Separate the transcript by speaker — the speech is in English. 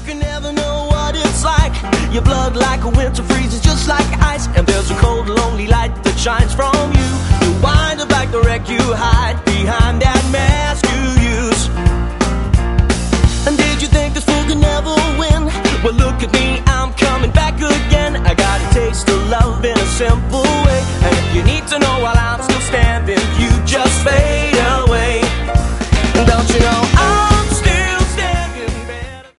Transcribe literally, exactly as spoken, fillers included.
Speaker 1: can never know what it's like. Your blood like a winter freezes just like ice, and there's a cold lonely light that shines from you. You wind up like the wreck you hide behind that mask you use. And did you think this fool could never win? Well, look at me, I'm coming back again. I got a taste of love in a simple way, and if you need to know while I'm still standing, you just fade away. Don't you know